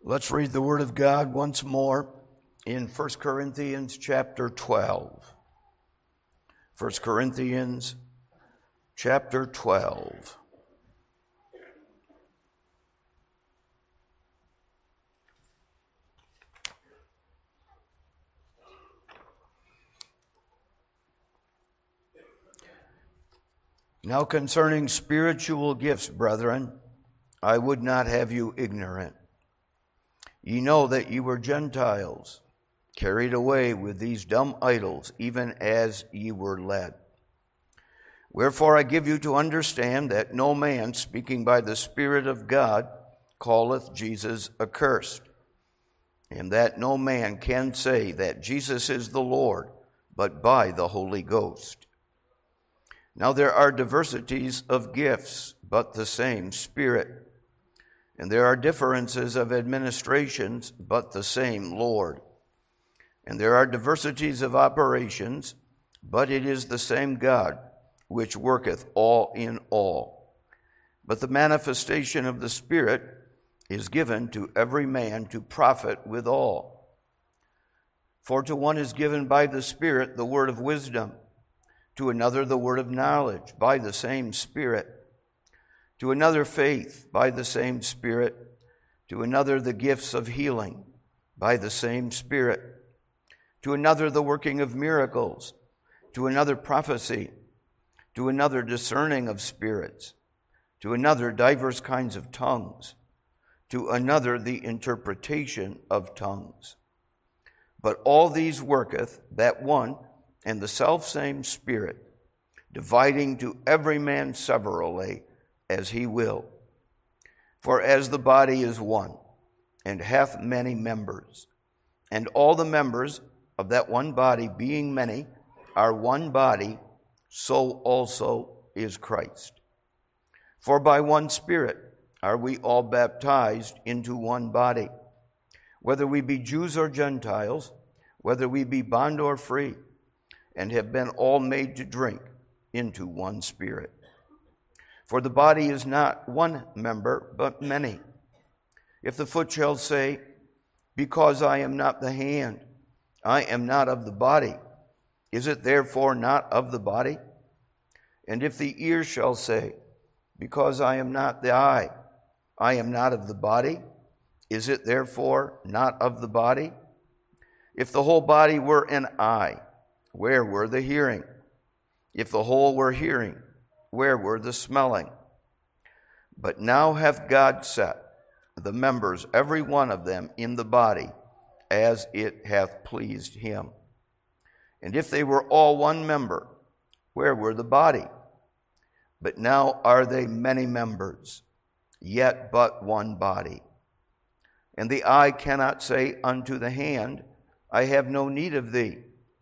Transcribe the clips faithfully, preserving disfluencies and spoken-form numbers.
Let's read the Word of God once more in First Corinthians chapter twelve. First Corinthians chapter twelve. Now concerning spiritual gifts, brethren, I would not have you ignorant. Ye know that ye were Gentiles, carried away with these dumb idols, even as ye were led. Wherefore I give you to understand that no man, speaking by the Spirit of God, calleth Jesus accursed, and that no man can say that Jesus is the Lord, but by the Holy Ghost. Now there are diversities of gifts, but the same Spirit. And there are differences of administrations, but the same Lord. And there are diversities of operations, but it is the same God, which worketh all in all. But the manifestation of the Spirit is given to every man to profit withal. For to one is given by the Spirit the word of wisdom, to another the word of knowledge by the same Spirit, to another faith by the same Spirit, to another the gifts of healing by the same Spirit, to another the working of miracles, to another prophecy, to another discerning of spirits, to another divers kinds of tongues, to another the interpretation of tongues. But all these worketh that one and the selfsame Spirit, dividing to every man severally as he will. For as the body is one, and hath many members, and all the members of that one body, being many, are one body, so also is Christ. For by one Spirit are we all baptized into one body, whether we be Jews or Gentiles, whether we be bond or free, and have been all made to drink into one Spirit. For the body is not one member, but many. If the foot shall say, because I am not the hand, I am not of the body, is it therefore not of the body? And if the ear shall say, because I am not the eye, I am not of the body, is it therefore not of the body? If the whole body were an eye, where were the hearing? If the whole were hearing, where were the smelling? But now hath God set the members, every one of them, in the body, as it hath pleased him. And if they were all one member, where were the body? But now are they many members, yet but one body. And the eye cannot say unto the hand, I have no need of thee,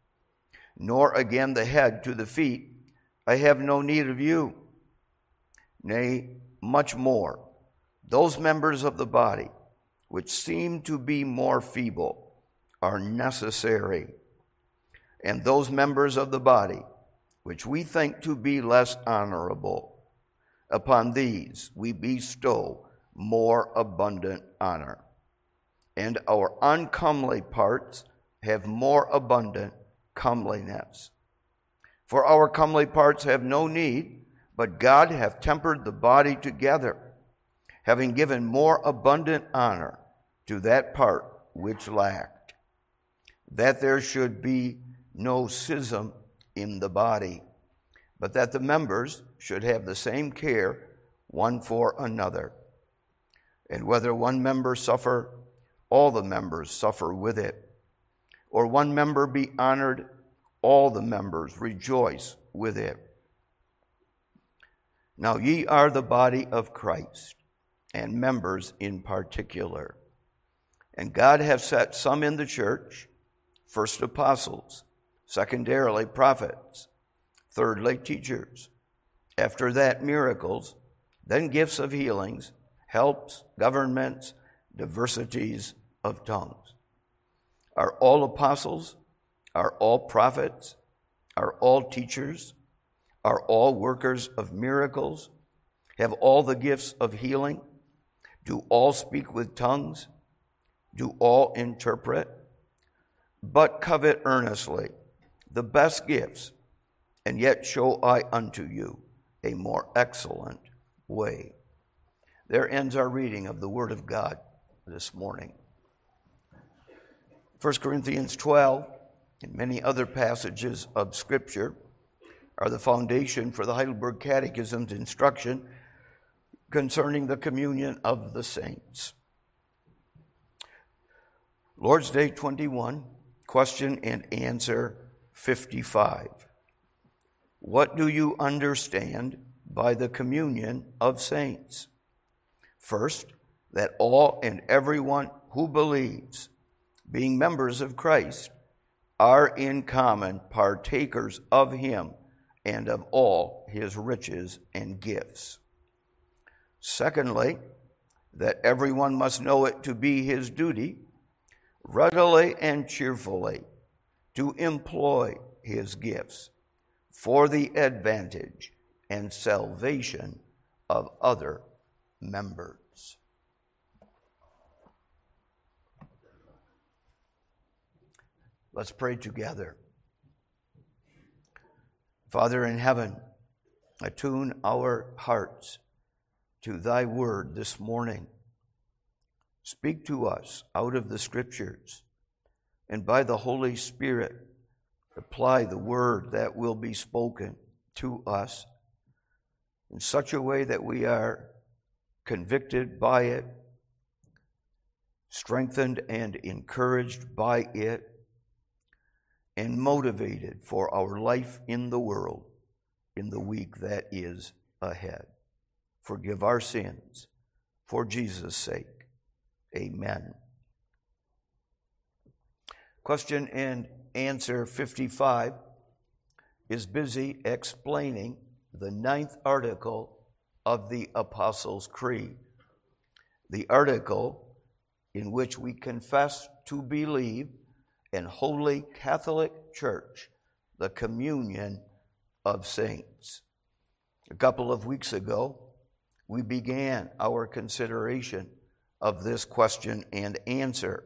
nor again the head to the feet, I have no need of you. Nay, much more, those members of the body which seem to be more feeble are necessary, and those members of the body which we think to be less honorable, upon these we bestow more abundant honor. And our uncomely parts have more abundant comeliness. For our comely parts have no need, but God hath tempered the body together, having given more abundant honor to that part which lacked, that there should be no schism in the body, but that the members should have the same care one for another. And whether one member suffer, all the members suffer with it. Or one member be honored, all the members rejoice with it. Now ye are the body of Christ, and members in particular. And God hath set some in the church, first apostles, secondarily prophets, thirdly teachers, after that miracles, then gifts of healings, helps, governments, diversities of tongues. Are all apostles? Are all prophets? Are all teachers? Are all workers of miracles? Have all the gifts of healing? Do all speak with tongues? do all interpret? But covet earnestly the best gifts, and yet show I unto you a more excellent way. There ends our reading of the Word of God this morning. First Corinthians twelve and many other passages of Scripture are the foundation for the Heidelberg Catechism's instruction concerning the communion of the saints. Lord's Day twenty-one, question and answer fifty-five. What do you understand by the communion of saints? First, that all and everyone who believes, being members of Christ, are in common partakers of him and of all his riches and gifts. Secondly, that everyone must know it to be his duty, readily and cheerfully, to employ his gifts for the advantage and salvation of other members. Let's pray together. Father in heaven, attune our hearts to thy word this morning. Speak to us out of the Scriptures, and by the Holy Spirit, apply the word that will be spoken to us in such a way that we are convicted by it, strengthened and encouraged by it, and motivated for our life in the world in the week that is ahead. Forgive our sins for Jesus' sake. Amen. Question and answer fifty-five is busy explaining the ninth article of the Apostles' Creed, the article in which we confess to believe in Holy Catholic Church, the communion of saints. A couple of weeks ago, we began our consideration of this question and answer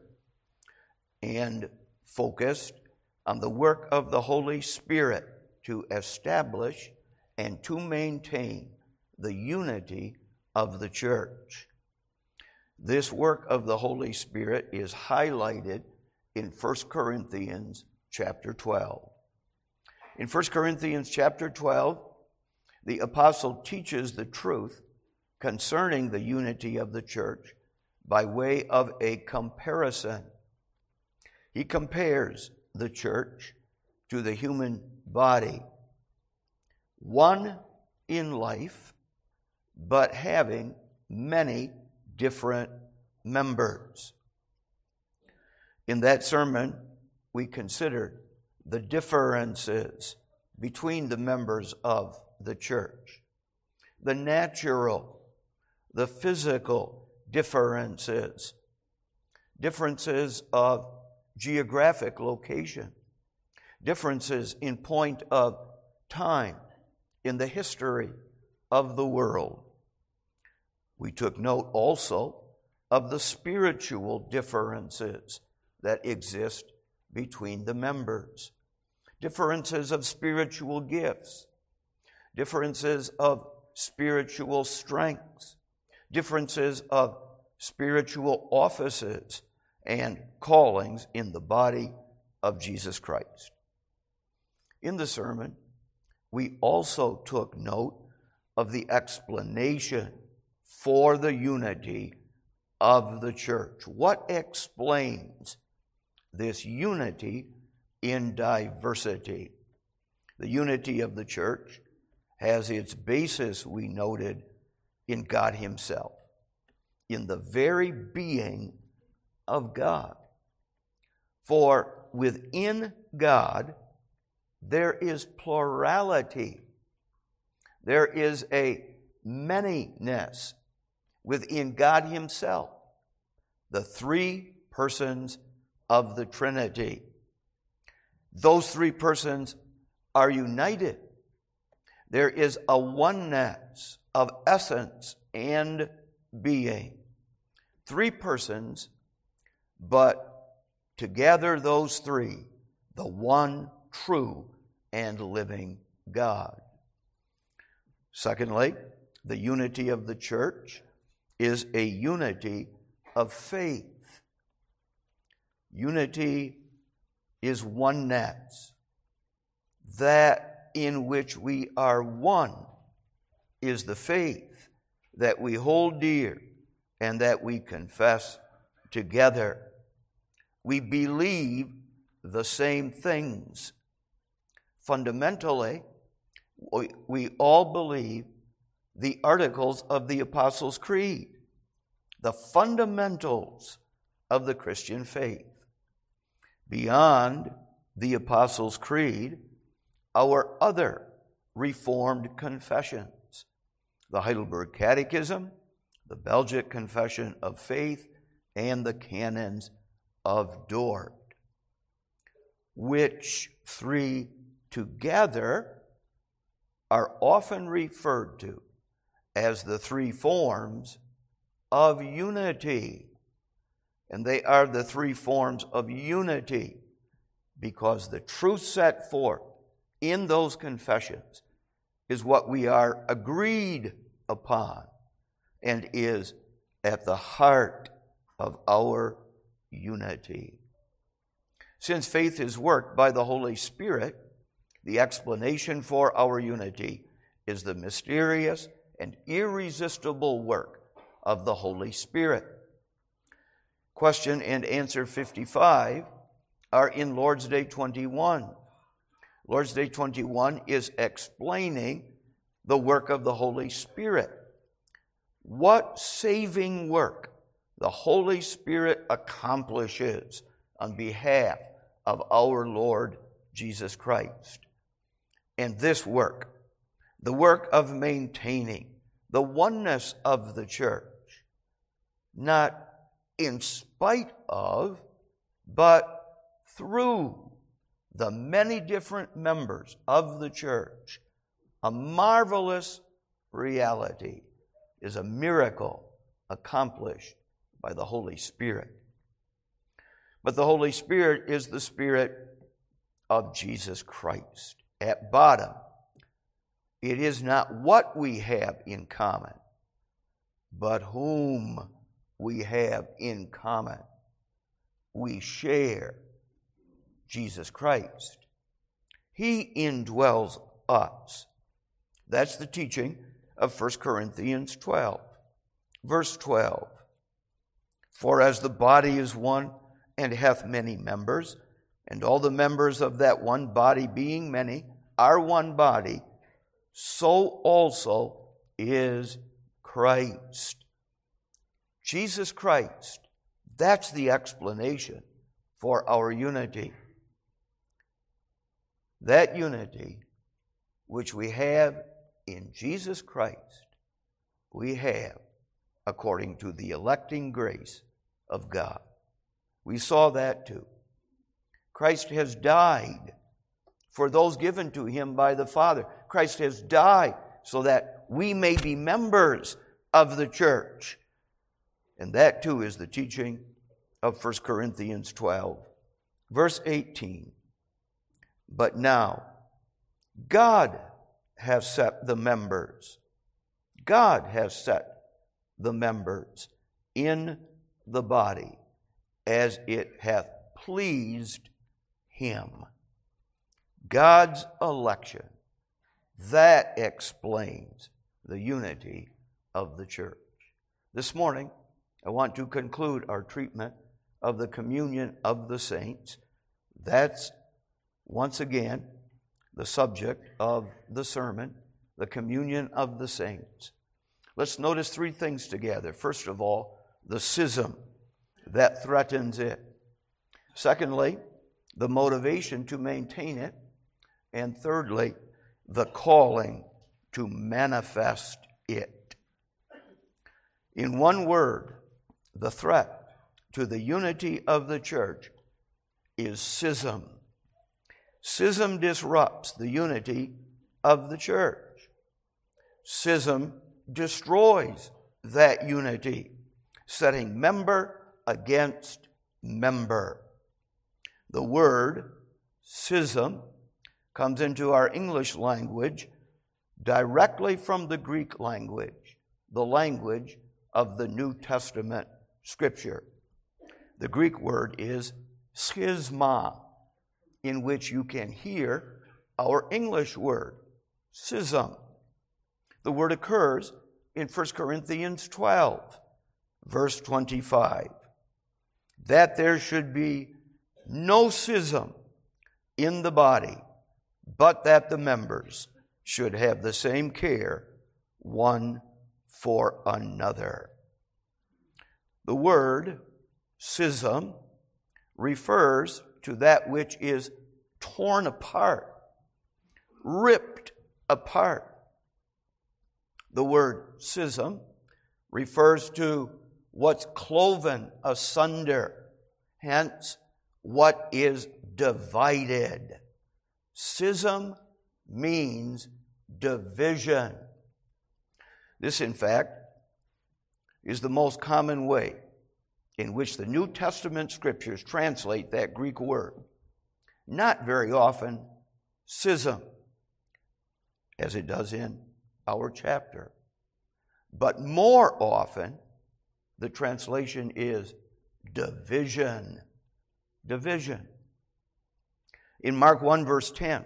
and focused on the work of the Holy Spirit to establish and to maintain the unity of the church. This work of the Holy Spirit is highlighted in First Corinthians chapter twelve. In First Corinthians chapter twelve, the apostle teaches the truth concerning the unity of the church by way of a comparison. He compares the church to the human body, one in life, but having many different members. In that sermon, we considered the differences between the members of the church, the natural, the physical differences, differences of geographic location, differences in point of time in the history of the world. We took note also of the spiritual differences that exist between the members, differences of spiritual gifts, differences of spiritual strengths, differences of spiritual offices and callings in the body of Jesus Christ. In the sermon, we also took note of the explanation for the unity of the church. What explains this unity in diversity? The unity of the church has its basis, we noted, in God Himself, in the very being of God. For within God, there is plurality. There is a manyness within God Himself, the three persons of the Trinity. Those three persons are united. There is a oneness of essence and being. Three persons, but to gather those three, the one true and living God. Secondly, the unity of the church is a unity of faith. Unity is oneness. That in which we are one is the faith that we hold dear and that we confess together. We believe the same things. Fundamentally, we all believe the articles of the Apostles' Creed, the fundamentals of the Christian faith. Beyond the Apostles' Creed, our other Reformed confessions, the Heidelberg Catechism, the Belgic Confession of Faith, and the Canons of Dort, which three together are often referred to as the three forms of unity. And they are the three forms of unity because the truth set forth in those confessions is what we are agreed upon and is at the heart of our unity. Since faith is worked by the Holy Spirit, the explanation for our unity is the mysterious and irresistible work of the Holy Spirit. Question and answer fifty-five are in Lord's Day twenty-one. Lord's Day twenty-one is explaining the work of the Holy Spirit. What saving work the Holy Spirit accomplishes on behalf of our Lord Jesus Christ. And this work, the work of maintaining the oneness of the church, not in spite of, but through the many different members of the church, a marvelous reality, is a miracle accomplished by the Holy Spirit. But the Holy Spirit is the Spirit of Jesus Christ. At bottom, it is not what we have in common, but whom we have in common. We share Jesus Christ. He indwells us. That's the teaching of First Corinthians twelve. Verse twelve. For as the body is one and hath many members, and all the members of that one body being many are one body, so also is Christ. Jesus Christ, that's the explanation for our unity. That unity which we have in Jesus Christ, we have according to the electing grace of God. We saw that too. Christ has died for those given to him by the Father. Christ has died so that we may be members of the church. And that too is the teaching of First Corinthians twelve. Verse eighteen. But now, God has set the members. God has set the members in the body as it hath pleased him. God's election, that explains the unity of the church. This morning, I want to conclude our treatment of the communion of the saints. That's, once again, the subject of the sermon, the communion of the saints. Let's notice three things together. First of all, the schism that threatens it. Secondly, the motivation to maintain it. And thirdly, the calling to manifest it. In one word, the threat to the unity of the church is schism. Schism disrupts the unity of the church. Schism destroys that unity, setting member against member. The word schism comes into our English language directly from the Greek language, the language of the New Testament Scripture. The Greek word is schisma, in which you can hear our English word, schism. The word occurs in First Corinthians twelve, verse twenty-five, that there should be no schism in the body, but that the members should have the same care one for another. The word schism refers to that which is torn apart, ripped apart. The word schism refers to what's cloven asunder, hence what is divided. Schism means division. This, in fact, is the most common way in which the New Testament Scriptures translate that Greek word. Not very often schism, as it does in our chapter, but more often the translation is division. Division. In Mark one, verse ten,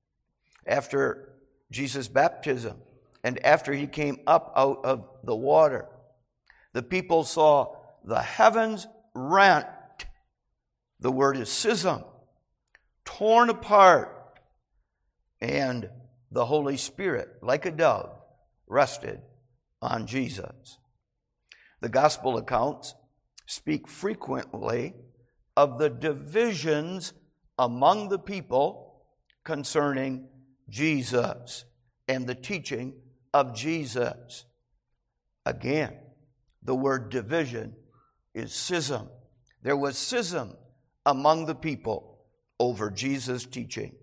after Jesus' baptism and after he came up out of the water, the people saw the heavens rent. The word is schism, torn apart, and the Holy Spirit, like a dove, rested on Jesus. The gospel accounts speak frequently of the divisions among the people concerning Jesus and the teaching of Jesus. Again, the word division is schism. There was schism among the people over Jesus' teaching.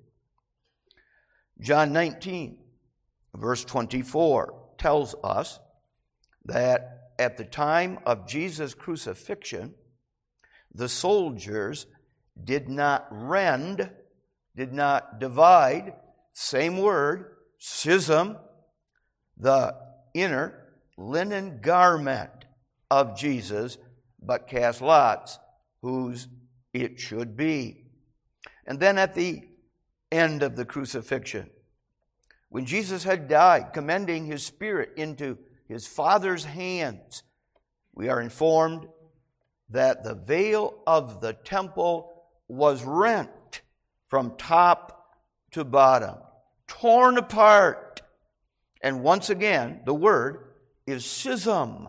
John nineteen, verse twenty-four, tells us that at the time of Jesus' crucifixion, the soldiers did not rend, did not divide, same word, schism, the inner linen garment of Jesus, but cast lots whose it should be. And then at the end of the crucifixion, when Jesus had died, commending his spirit into his Father's hands, we are informed that the veil of the temple was rent from top to bottom, torn apart. And once again, the word is schism.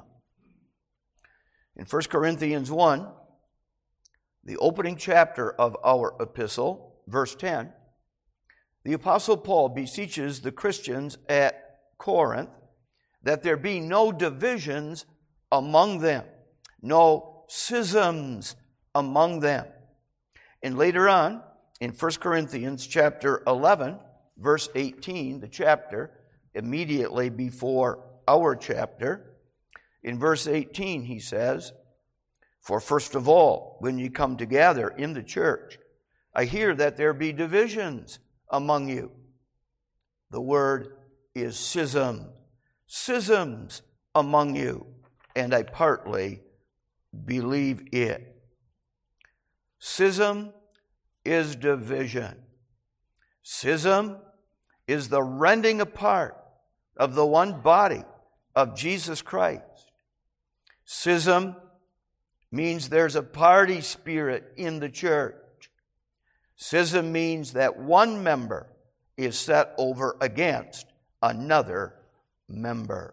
In First Corinthians one, the opening chapter of our epistle, verse ten, the Apostle Paul beseeches the Christians at Corinth that there be no divisions among them, no schisms among them. And later on, in First Corinthians chapter eleven, verse eighteen, the chapter immediately before our chapter, in verse eighteen he says, "For first of all, when ye come together in the church, I hear that there be divisions among you." The word is schism. Schisms among you, and I partly believe it. Schism is division. Schism is the rending apart of the one body of Jesus Christ. Schism means there's a party spirit in the church. Schism means that one member is set over against another member.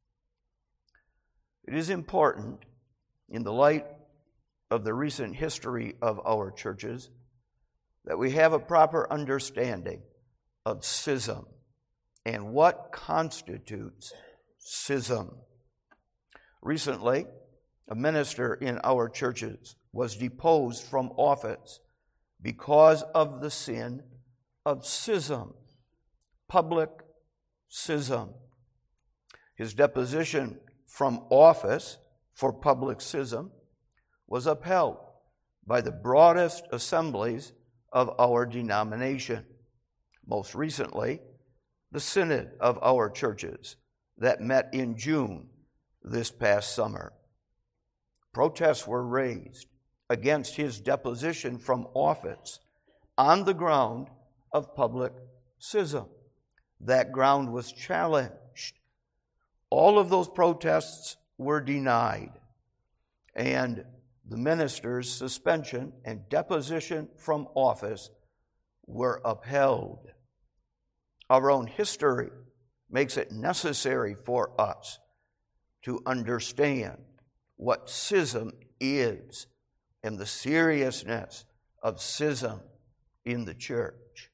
It is important, in the light of the recent history of our churches, that we have a proper understanding of schism and what constitutes schism. Recently, a minister in our churches was deposed from office because of the sin of schism, public schism. His deposition from office for public schism was upheld by the broadest assemblies of our denomination. Most recently, the synod of our churches that met in June this past summer. Protests were raised against his deposition from office on the ground of public schism. That ground was challenged. All of those protests were denied, and the minister's suspension and deposition from office were upheld. Our own history makes it necessary for us to understand what schism is and the seriousness of schism in the church.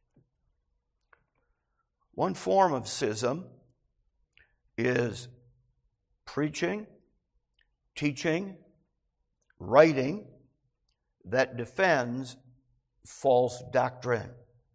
One form of schism is preaching, teaching, writing that defends false doctrine.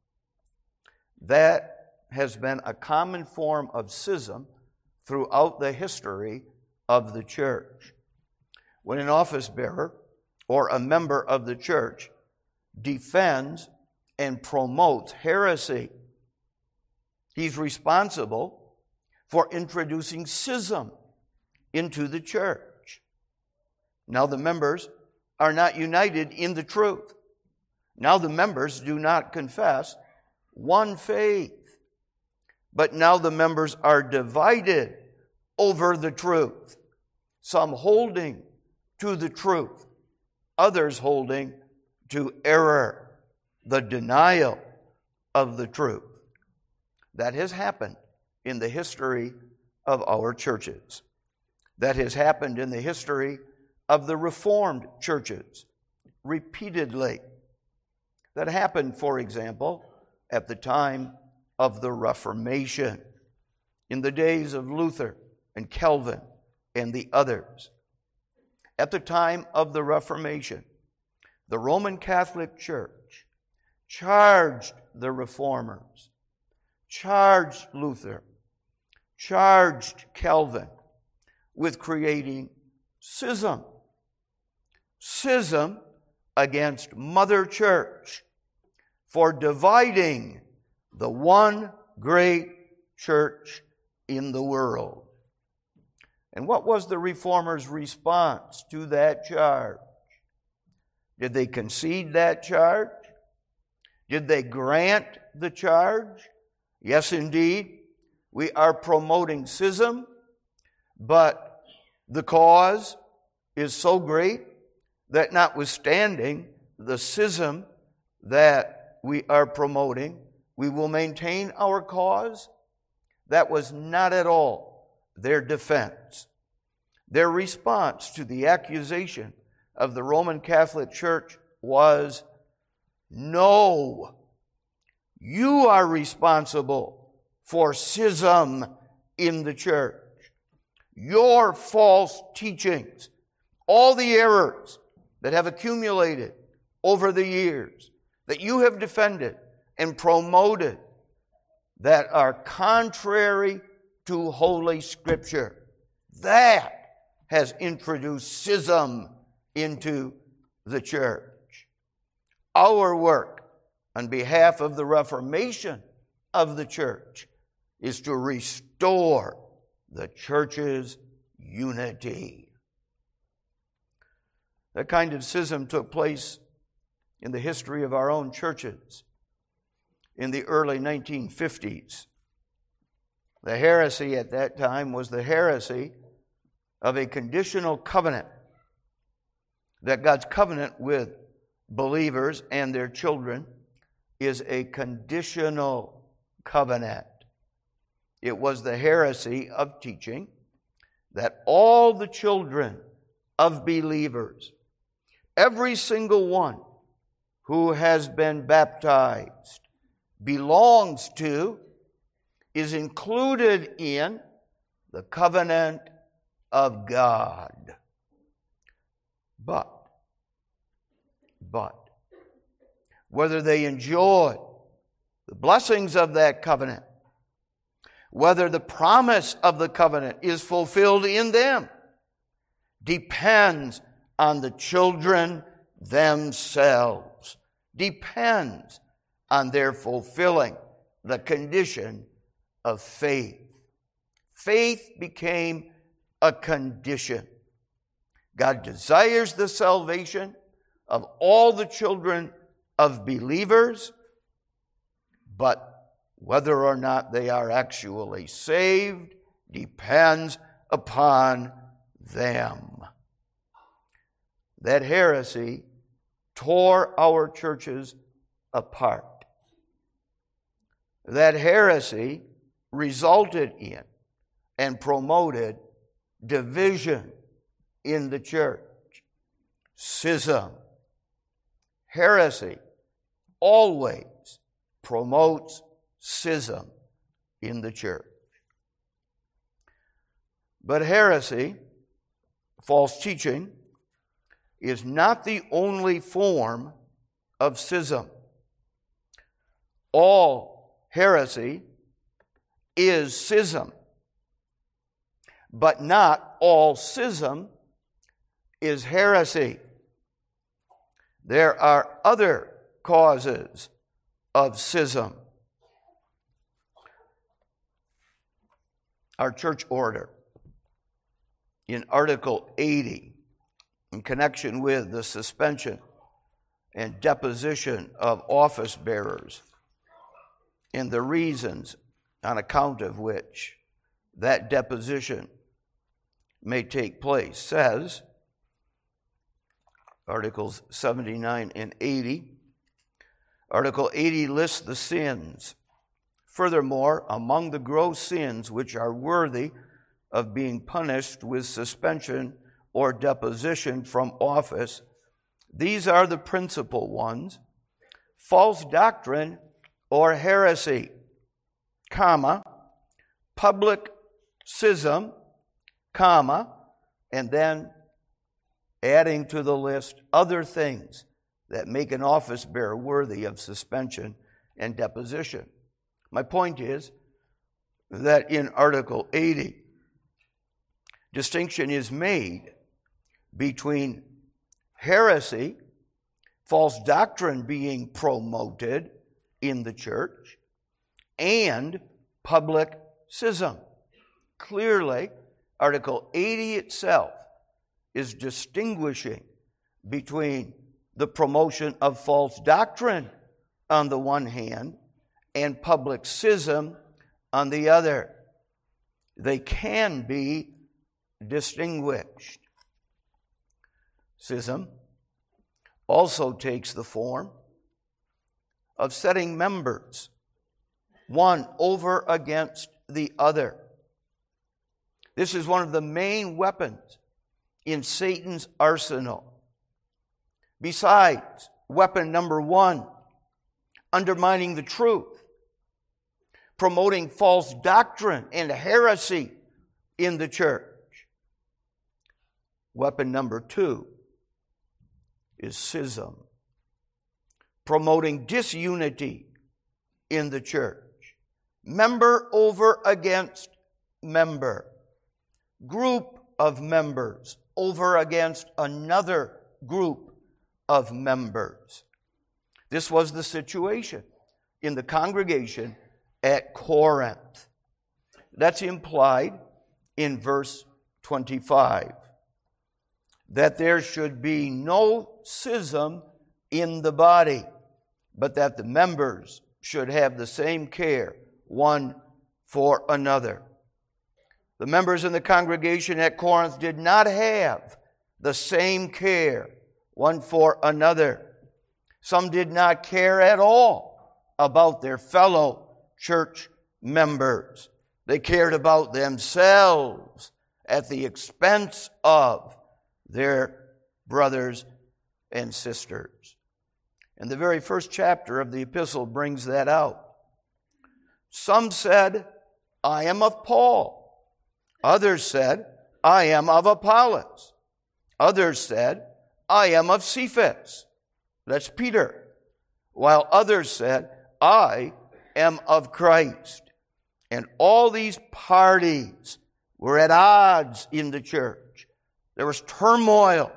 That has been a common form of schism throughout the history of the church. When an office bearer or a member of the church defends and promotes heresy, he's responsible for introducing schism into the church. Now the members are not united in the truth. Now the members do not confess one faith. But now the members are divided over the truth. Some holding to the truth, others holding to error, the denial of the truth. That has happened in the history of our churches. That has happened in the history of the Reformed churches repeatedly. That happened, for example, at the time of the Reformation, in the days of Luther and Calvin and the others. At the time of the Reformation, the Roman Catholic Church charged the Reformers, charged Luther, charged Calvin with creating schism. Schism against Mother Church for dividing the one great church in the world. And what was the Reformers' response to that charge? Did they concede that charge? Did they grant the charge? Yes, indeed. We are promoting schism, but the cause is so great that notwithstanding the schism that we are promoting, we will maintain our cause. That was not at all their defense. Their response to the accusation of the Roman Catholic Church was, no, you are responsible for schism in the church. Your false teachings, all the errors that have accumulated over the years that you have defended and promoted that are contrary to Holy Scripture, that has introduced schism into the church. Our work on behalf of the reformation of the church is to restore the church's unity. That kind of schism took place in the history of our own churches in the early nineteen fifties. The heresy at that time was the heresy of a conditional covenant, that God's covenant with believers and their children is a conditional covenant. It was the heresy of teaching that all the children of believers, every single one who has been baptized, belongs to, is included in the covenant of God. But, but, whether they enjoy the blessings of that covenant, whether the promise of the covenant is fulfilled in them, depends on the children themselves depends on their fulfilling the condition of faith. Faith became a condition. God desires the salvation of all the children of believers, but whether or not they are actually saved depends upon them. That heresy tore our churches apart. That heresy resulted in and promoted division in the church. Schism. Heresy always promotes schism in the church. But heresy, false teaching, is not the only form of schism. All heresy is schism, but not all schism is heresy. There are other causes of schism. Our church order, in Article eighty, in connection with the suspension and deposition of office bearers, and the reasons on account of which that deposition may take place, says, Articles seventy-nine and eighty, Article eighty lists the sins. Furthermore, among the gross sins which are worthy of being punished with suspension or deposition from office, these are the principal ones: false doctrine or heresy, comma, public schism, comma, and then adding to the list other things that make an office bearer worthy of suspension and deposition. My point is that in Article eighty, distinction is made between heresy, false doctrine being promoted in the church, and public schism. Clearly, Article eighty itself is distinguishing between the promotion of false doctrine on the one hand and public schism on the other. They can be distinguished. Schism also takes the form of setting members one over against the other. This is one of the main weapons in Satan's arsenal. Besides, weapon number one, undermining the truth, promoting false doctrine and heresy in the church. Weapon number two is schism, promoting disunity in the church. Member over against member. Group of members over against another group of members. This was the situation in the congregation at Corinth. That's implied in verse twenty-five. That there should be no schism in the body, but that the members should have the same care one for another. The members in the congregation at Corinth did not have the same care one for another. Some did not care at all about their fellow church members. They cared about themselves at the expense of their brothers and sisters. And the very first chapter of the epistle brings that out. Some said, I am of Paul. Others said, I am of Apollos. Others said, I am of Cephas. That's Peter. While others said, I am of Christ. And all these parties were at odds in the church. There was turmoil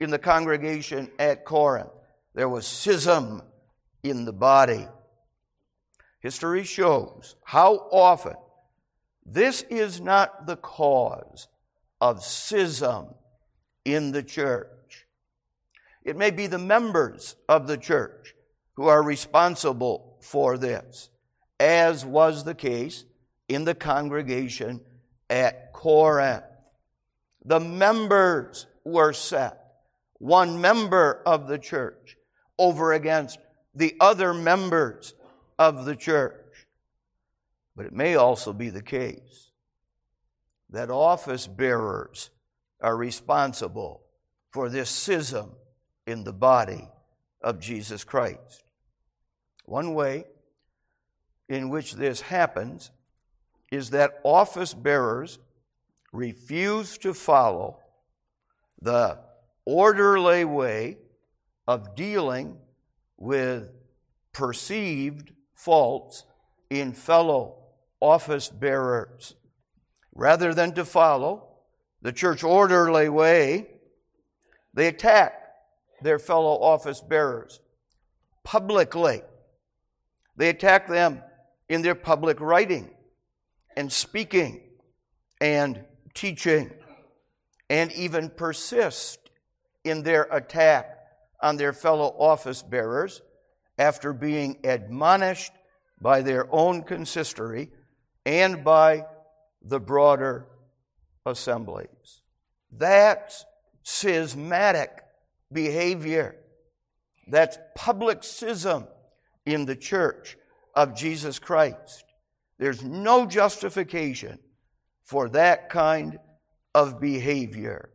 in the congregation at Corinth. There was schism in the body. History shows how often this is not the cause of schism in the church. It may be the members of the church who are responsible for this, as was the case in the congregation at Corinth. The members were set, one member of the church over against the other members of the church. But it may also be the case that office bearers are responsible for this schism in the body of Jesus Christ. One way in which this happens is that office bearers refuse to follow the orderly way of dealing with perceived faults in fellow office bearers. Rather than to follow the church orderly way, they attack their fellow office bearers publicly. They attack them in their public writing and speaking and teaching, and even persist in their attack on their fellow office bearers after being admonished by their own consistory and by the broader assemblies. That's schismatic behavior. That's public schism in the church of Jesus Christ. There's no justification for that kind of behavior.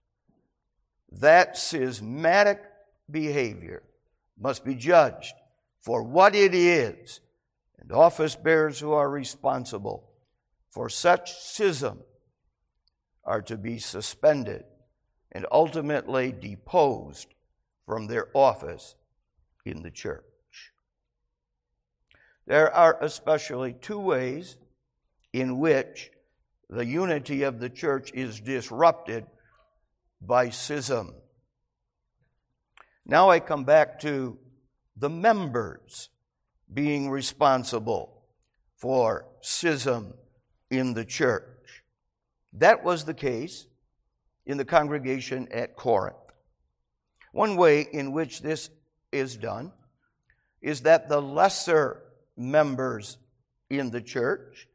That schismatic behavior must be judged for what it is, and office bearers who are responsible for such schism are to be suspended and ultimately deposed from their office in the church. There are especially two ways in which the unity of the church is disrupted by schism. Now I come back to the members being responsible for schism in the church. That was the case in the congregation at Corinth. One way in which this is done is that the lesser members in the church,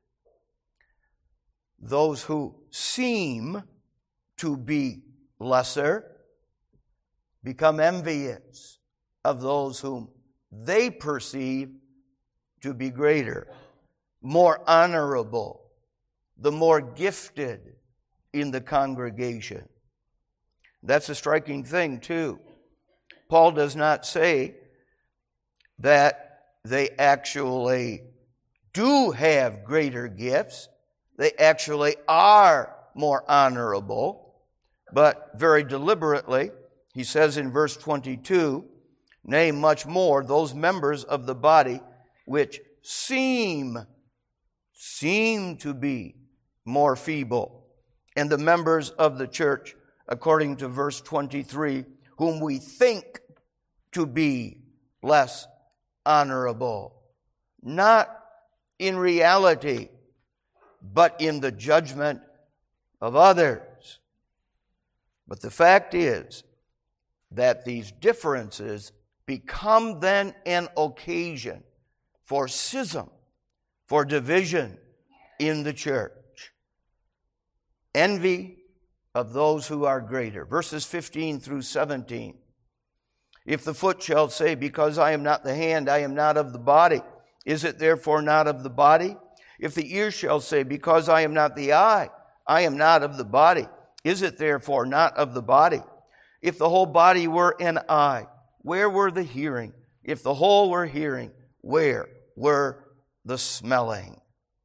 those who seem to be lesser, become envious of those whom they perceive to be greater, more honorable, the more gifted in the congregation. That's a striking thing, too. Paul does not say that they actually do have greater gifts. They actually are more honorable. But very deliberately, he says in verse twenty-two, nay, much more, those members of the body which seem, seem to be more feeble, and the members of the church, according to verse twenty-three, whom we think to be less honorable, not in reality, but in the judgment of others. But the fact is that these differences become then an occasion for schism, for division in the church. Envy of those who are greater. Verses fifteen through seventeen. If the foot shall say, because I am not the hand, I am not of the body, is it therefore not of the body? If the ear shall say, because I am not the eye, I am not of the body, is it therefore not of the body? If the whole body were an eye, where were the hearing? If the whole were hearing, where were the smelling?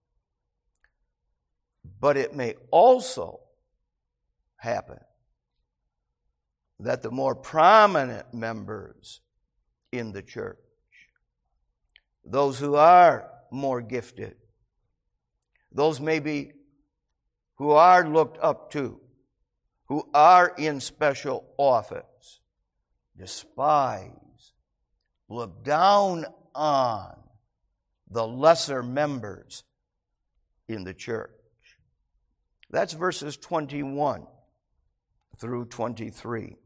But it may also happen that the more prominent members in the church, those who are more gifted, those maybe who are looked up to, who are in special office despise, look down on the lesser members in the church. That's verses twenty-one through twenty-three.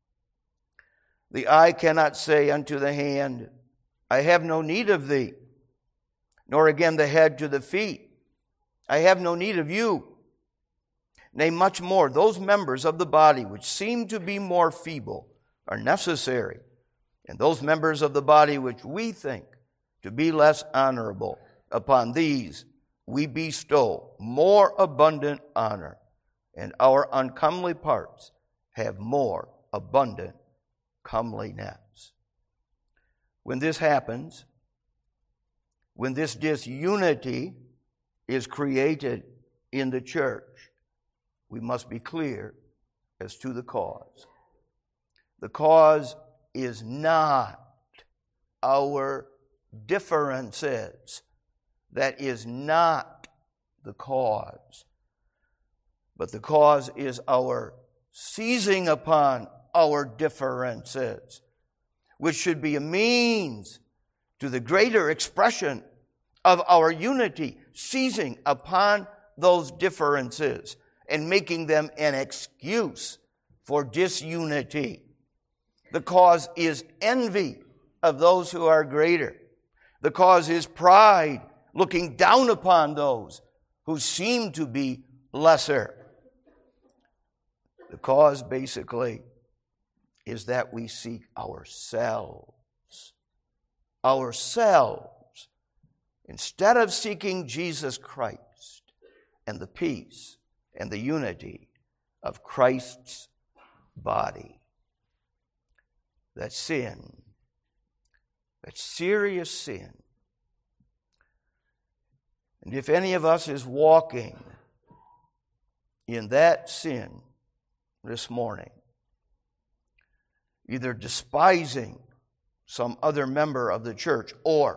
The eye cannot say unto the hand, I have no need of thee, nor again the head to the feet, I have no need of you. Nay, much more, those members of the body which seem to be more feeble are necessary, and those members of the body which we think to be less honorable, upon these we bestow more abundant honor, and our uncomely parts have more abundant comeliness. When this happens, when this disunity is created in the church, we must be clear as to the cause. The cause is not our differences. That is not the cause. But the cause is our seizing upon our differences, which should be a means to the greater expression of our unity, seizing upon those differences and making them an excuse for disunity. The cause is envy of those who are greater. The cause is pride, looking down upon those who seem to be lesser. The cause basically is that we seek ourselves. Ourselves. Instead of seeking Jesus Christ and the peace and the unity of Christ's body. That sin, that serious sin. And if any of us is walking in that sin this morning, either despising some other member of the church or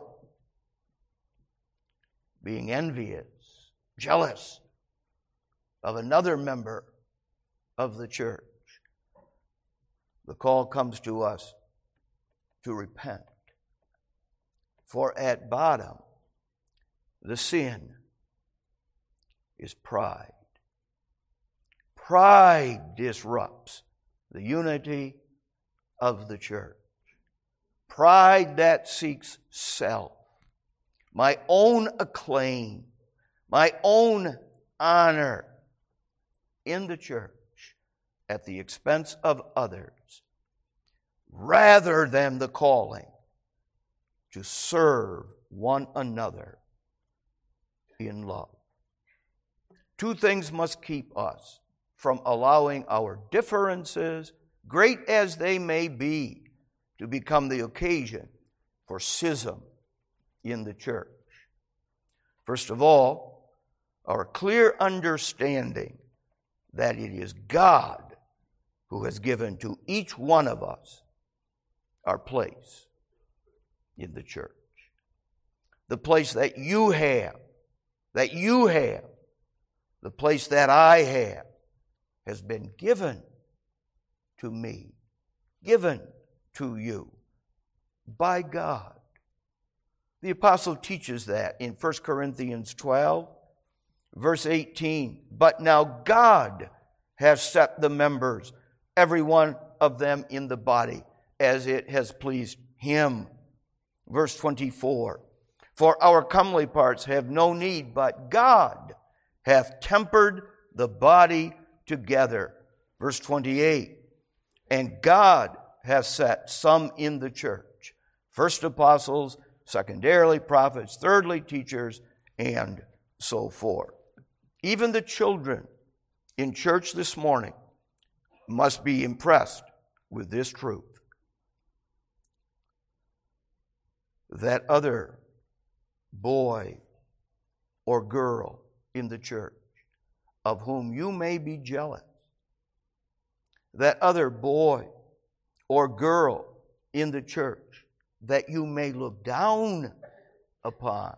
being envious, jealous of another member of the church, the call comes to us to repent. For at bottom, the sin is pride. Pride disrupts the unity of the church. Pride that seeks self, my own acclaim, my own honor in the church at the expense of others, rather than the calling to serve one another in love. Two things must keep us from allowing our differences, great as they may be, to become the occasion for schism in the church. First of all, our clear understanding that it is God who has given to each one of us our place in the church. The place that you have, that you have, the place that I have, has been given to me, given to you by God. The apostle teaches that in First Corinthians twelve, verse eighteen. But now God has set the members, every one of them in the body, as it has pleased him. Verse twenty-four. For our comely parts have no need, but God hath tempered the body together. Verse twenty-eight. And God hath set some in the church, first apostles, secondarily prophets, thirdly teachers, and so forth. Even the children in church this morning must be impressed with this truth. That other boy or girl in the church of whom you may be jealous, that other boy or girl in the church that you may look down upon,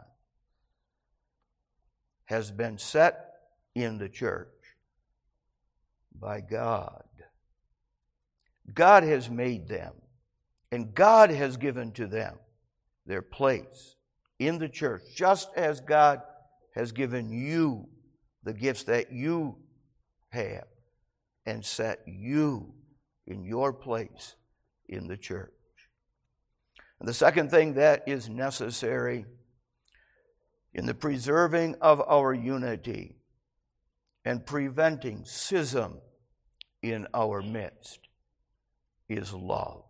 has been set in the church by God. God has made them, and God has given to them their place in the church, just as God has given you the gifts that you have and set you in your place in the church. And the second thing that is necessary in the preserving of our unity and preventing schism in our midst is love.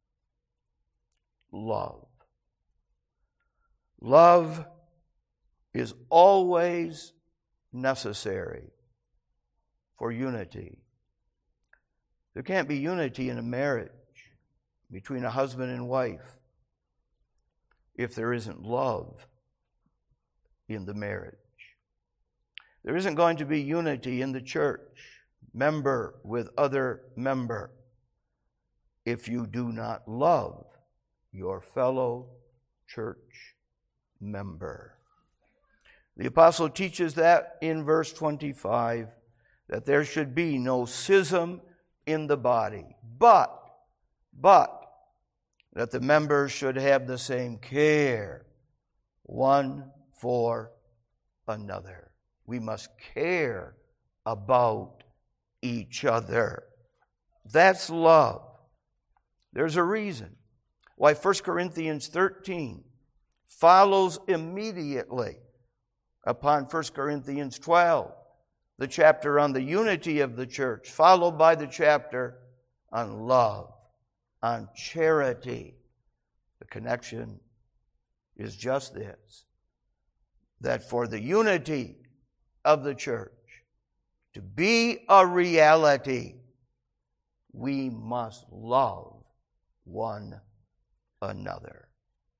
Love. Love is always necessary for unity. There can't be unity in a marriage between a husband and wife if there isn't love in the marriage. There isn't going to be unity in the church, member with other member, if you do not love your fellow church member. The apostle teaches that in verse twenty-five, that there should be no schism in the body, but, but, that the members should have the same care one for another. We must care about each other. That's love. There's a reason why First Corinthians thirteen follows immediately upon First Corinthians twelve, the chapter on the unity of the church, followed by the chapter on love, on charity. The connection is just this, that for the unity of the church to be a reality, we must love one another.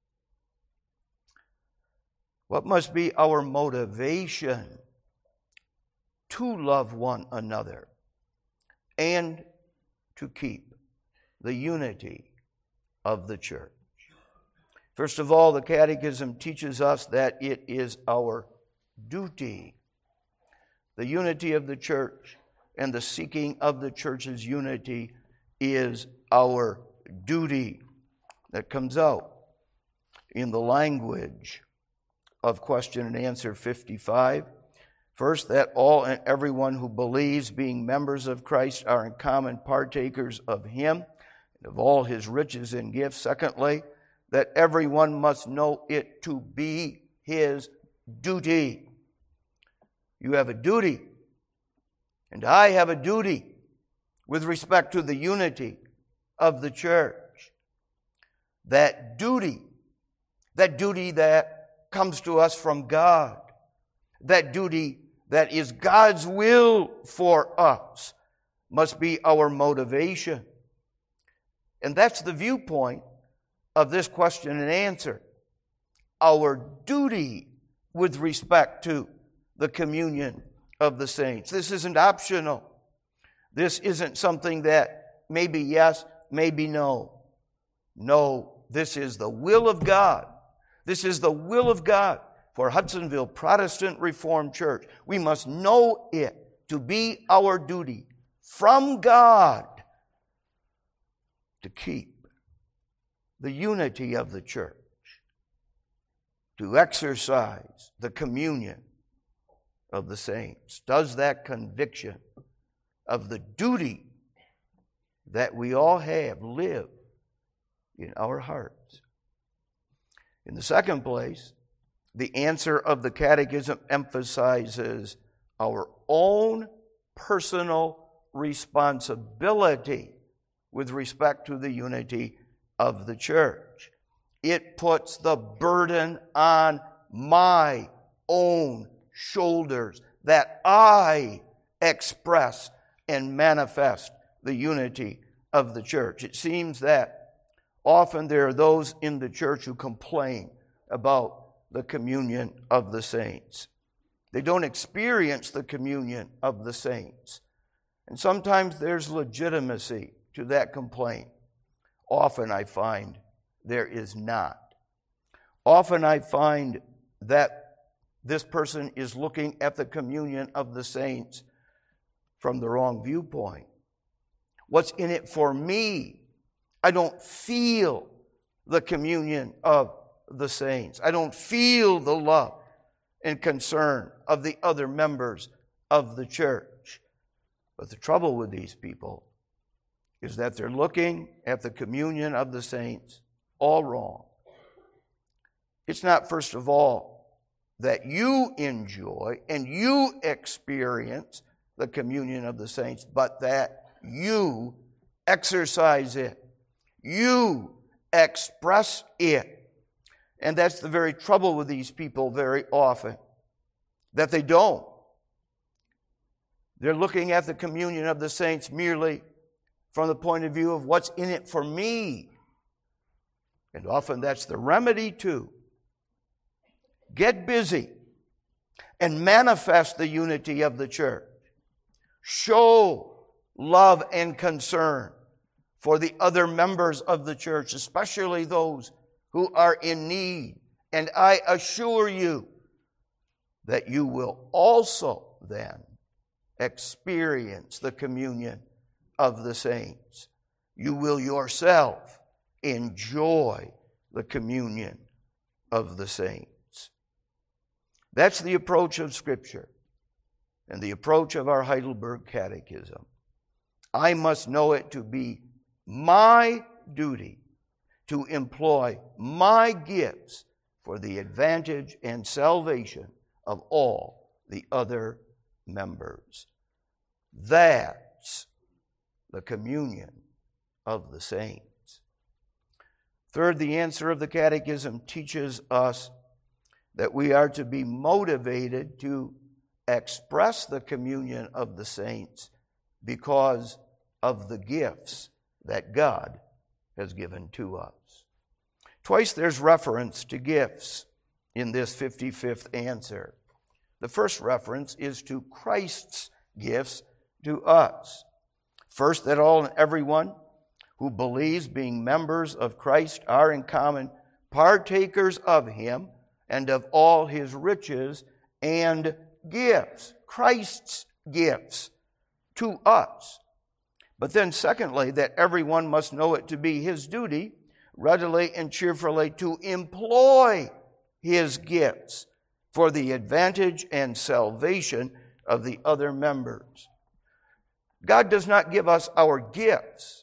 What must be our motivation to love one another and to keep the unity of the church? First of all, the Catechism teaches us that it is our duty. The unity of the church and the seeking of the church's unity is our duty. That comes out in the language of question and answer fifty-five. First, that all and everyone who believes, being members of Christ, are in common partakers of Him and of all His riches and gifts. Secondly, that everyone must know it to be his duty. You have a duty, and I have a duty with respect to the unity of the church. That duty, that duty that comes to us from God, that duty that is God's will for us, must be our motivation. And that's the viewpoint of this question and answer. Our duty with respect to the communion of the saints. This isn't optional. This isn't something that maybe yes, maybe no. No, this is the will of God. This is the will of God for Hudsonville Protestant Reformed Church. We must know it to be our duty from God to keep the unity of the church, to exercise the communion of the saints. Does that conviction of the duty that we all have live in our hearts? In the second place, the answer of the Catechism emphasizes our own personal responsibility with respect to the unity of the church. It puts the burden on my own shoulders that I express and manifest the unity of the church. It seems that often there are those in the church who complain about the communion of the saints. They don't experience the communion of the saints. And sometimes there's legitimacy to that complaint. Often I find there is not. Often I find that this person is looking at the communion of the saints from the wrong viewpoint. What's in it for me? I don't feel the communion of the saints. I don't feel the love and concern of the other members of the church. But the trouble with these people is that they're looking at the communion of the saints all wrong. It's not, first of all, that you enjoy and you experience the communion of the saints, but that you exercise it. You express it. And that's the very trouble with these people very often, that they don't. They're looking at the communion of the saints merely from the point of view of what's in it for me. And often that's the remedy too. Get busy and manifest the unity of the church. Show love and concern for the other members of the church, especially those who are in need. And I assure you that you will also then experience the communion of the saints. You will yourself enjoy the communion of the saints. That's the approach of Scripture and the approach of our Heidelberg Catechism. I must know it to be my duty to employ my gifts for the advantage and salvation of all the other members. That's the communion of the saints. Third, the answer of the Catechism teaches us that we are to be motivated to express the communion of the saints because of the gifts that God has given to us. Twice there's reference to gifts in this fifty-fifth answer. The first reference is to Christ's gifts to us. First, that all and everyone who believes, being members of Christ, are in common partakers of him and of all his riches and gifts. Christ's gifts to us. But then secondly, that everyone must know it to be his duty readily and cheerfully to employ his gifts for the advantage and salvation of the other members. God does not give us our gifts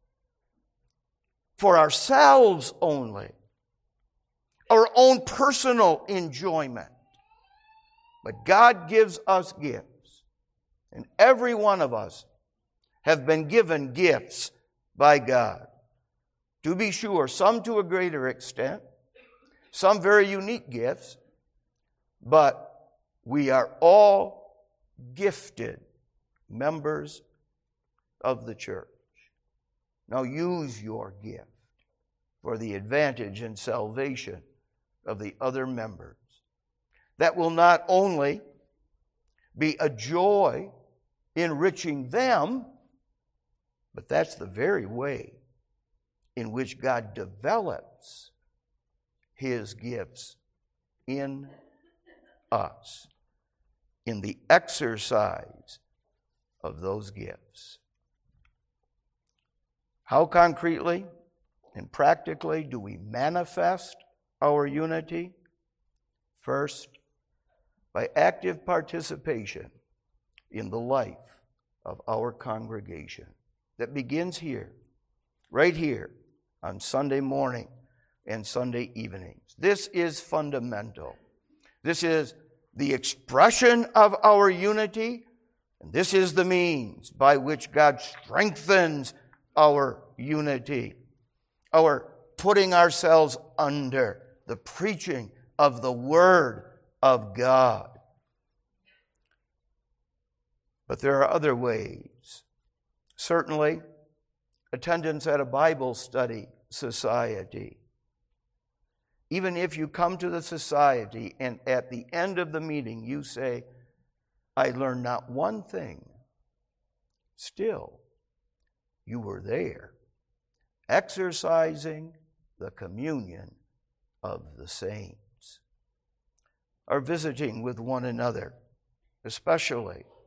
for ourselves only, our own personal enjoyment. But God gives us gifts, and every one of us have been given gifts by God. To be sure, some to a greater extent, some very unique gifts, but we are all gifted members of the church. Now use your gift for the advantage and salvation of the other members. That will not only be a joy enriching them, but that's the very way in which God develops his gifts in us, in the exercise of those gifts. How concretely and practically do we manifest our unity? First, by active participation in the life of our congregation. That begins here, right here, on Sunday morning and Sunday evenings. This is fundamental. This is the expression of our unity, and this is the means by which God strengthens our unity, our putting ourselves under the preaching of the Word of God. But there are other ways. Certainly, attendance at a Bible study society. Even if you come to the society and at the end of the meeting you say, I learned not one thing, still, you were there, exercising the communion of the saints. Or visiting with one another, especially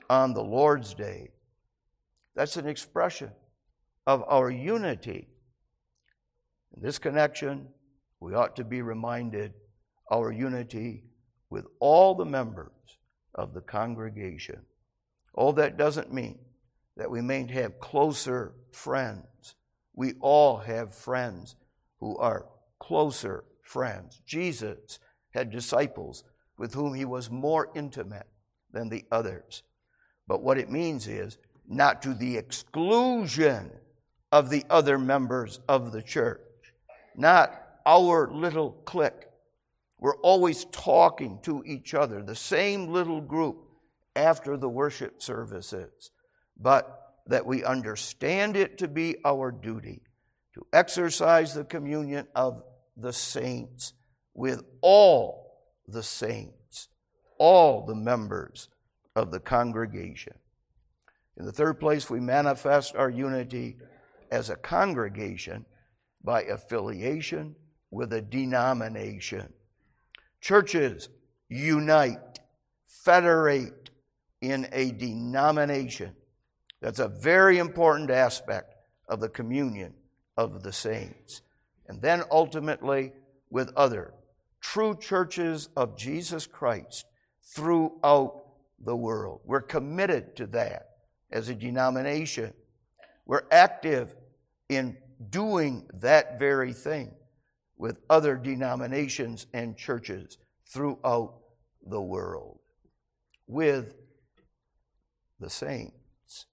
on the Lord's Day. That's an expression of our unity. In this connection, we ought to be reminded our unity with all the members of the congregation. Oh, that doesn't mean that we may have closer friends. We all have friends who are closer friends. Jesus had disciples with whom he was more intimate than the others. But what it means is not to the exclusion of the other members of the church. Not our little clique. We're always talking to each other, the same little group after the worship services. But that we understand it to be our duty to exercise the communion of the saints with all the saints, all the members of the congregation. In the third place, we manifest our unity as a congregation by affiliation with a denomination. Churches unite, federate in a denomination. That's a very important aspect of the communion of the saints. And then ultimately with other true churches of Jesus Christ throughout the world. We're committed to that as a denomination. We're active in doing that very thing with other denominations and churches throughout the world, with the saints.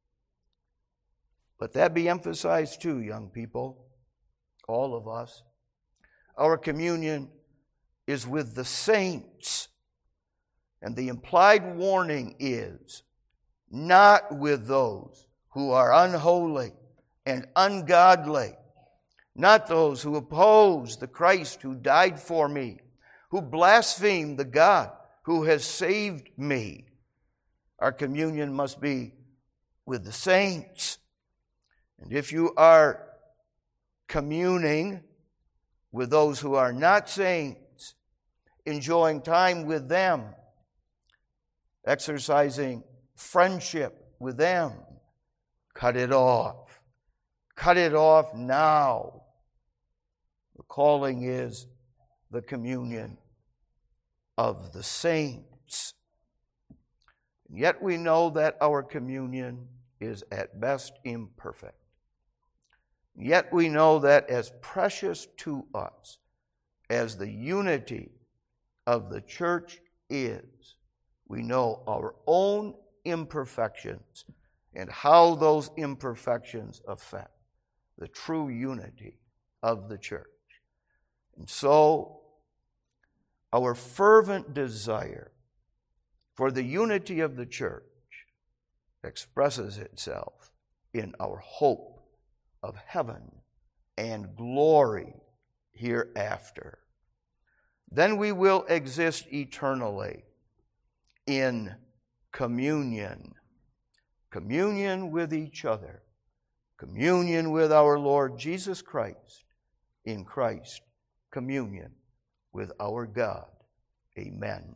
Let that be emphasized too, young people, all of us. Our communion is with the saints, and the implied warning is not with those who are unholy and ungodly, not those who oppose the Christ who died for me, who blaspheme the God who has saved me. Our communion must be with the saints. And if you are communing with those who are not saints, enjoying time with them, exercising friendship with them, cut it off. Cut it off now. The calling is the communion of the saints. And yet we know that our communion is at best imperfect. Yet we know that as precious to us as the unity of the church is, we know our own imperfections and how those imperfections affect the true unity of the church. And so, our fervent desire for the unity of the church expresses itself in our hope of heaven and glory hereafter. Then we will exist eternally in communion. Communion with each other. Communion with our Lord Jesus Christ. In Christ, communion with our God. Amen.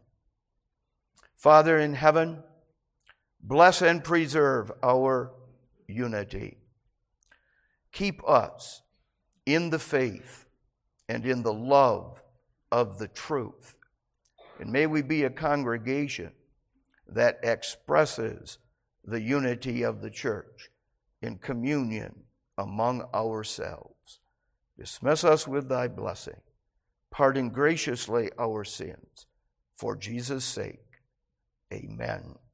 Father in heaven, bless and preserve our unity. Keep us in the faith and in the love of the truth. And may we be a congregation that expresses the unity of the church in communion among ourselves. Dismiss us with thy blessing. Pardon graciously our sins. For Jesus' sake, amen.